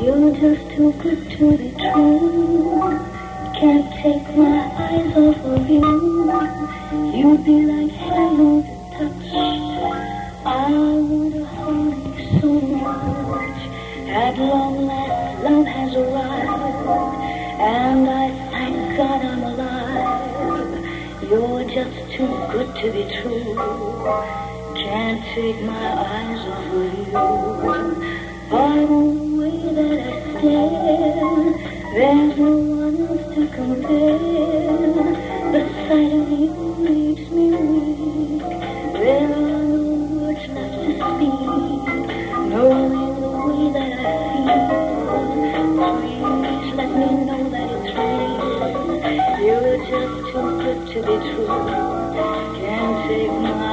You're just too good to be true. Can't take my eyes off of you. You'd be like heaven to touch. I wanna hold you so much. At long last, love has arrived, and I thank God I'm alive. You're just too good to be true. Can't take my eyes off of you. By the way that I stare, there's no one else to compare. The sight of you leaves me weak. There are no words left to speak. Knowing the way that I feel, please let me know that it's real. You're just too good to be true. Can't take my